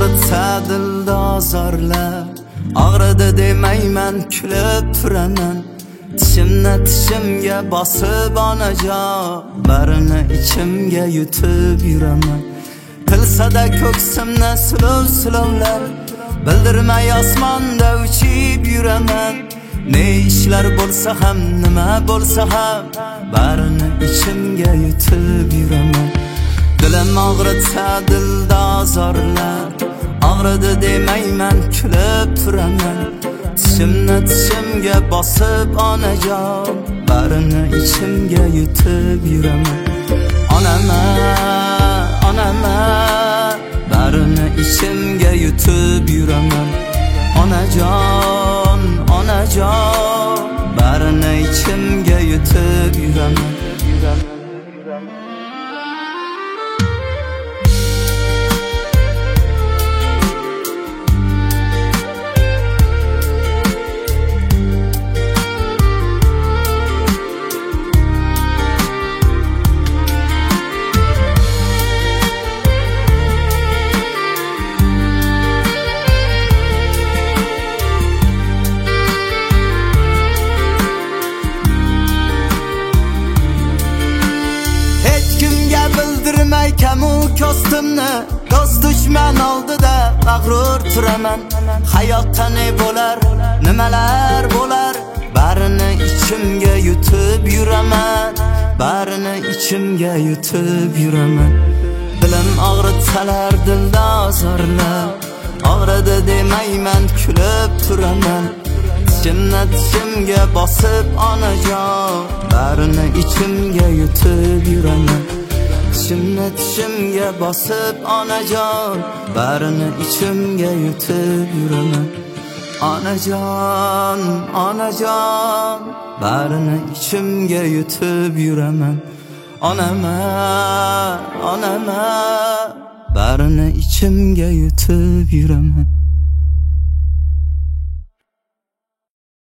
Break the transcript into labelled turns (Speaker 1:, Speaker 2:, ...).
Speaker 1: og'ritsa dilda azorlar, og'ridi demayman, kulib turaman. Tishimni tishimga bosib onajon, barini ichimga yutib yuraman. Tilsada ko'ksimni sulov-sulovlar, bildirmay osmonda uchib yuraman. Ne ishlar bo'lsa ham, nima bo'lsa ham, barini ichimga yutib yuraman. Dilim og'ritsa dilda azorlar, og'ridi demayman, kulib turaman. Tishimni tishimga bosib onajon, barini ichimga yutib yuraman. Onama, onama, barini ichimga yutib yuraman. Onajon, onajon, barini ichimga yutib yuraman. Bildirmay kamu kostimni, do'st dushman oldida mag'rur turaman. Hayotda ne bo'lar, nimalar bo'lar, barini ichimga yutib yuraman. Barini ichimga yutib yuraman. Dilim og'ritsalar dilda azorlar, og'ridi demayman, kulib turaman. Tishimni tishimga bosib onajon, barini ichimga yutib yuraman. Tishimni tishimga bosib onajon, barini ichimga yutib yuraman. Onajon, onajon, barini ichimga yutib yuraman. Onama, onama, barini ichimga yutib yuraman.